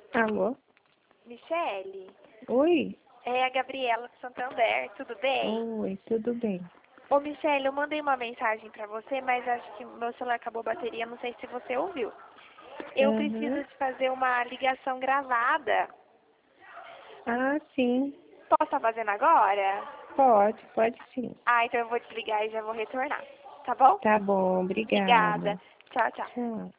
Alô? Michele, Oi? é a Gabriela do Santander, tudo bem? Oi, tudo bem? Ô Michele, eu mandei uma mensagem pra você, mas acho que meu celular acabou a bateria, não sei se você ouviu. Eu preciso Uhum. de fazer uma ligação gravada. Ah, sim. Posso estar fazendo agora? Pode sim. Ah, então eu vou desligar e já vou retornar. Tá bom? Tá bom, Obrigada. obrigada. Tchau, tchau. Tchau.